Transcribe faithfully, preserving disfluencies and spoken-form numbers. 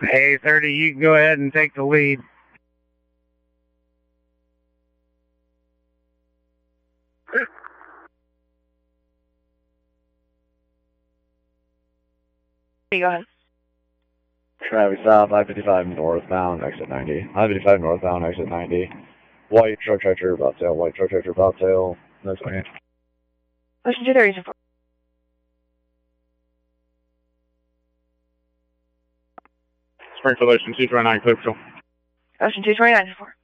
Hey, thirty, you can go ahead and take the lead. Go ahead. Traffic south, I fifty-five northbound, exit ninety. I fifty-five northbound, exit ninety. White truck tractor, bobtail, white truck tractor, bobtail. That's okay. Ocean two thirty four. Springfield Ocean two twenty-nine, clear patrol. Ocean two twenty-nine four.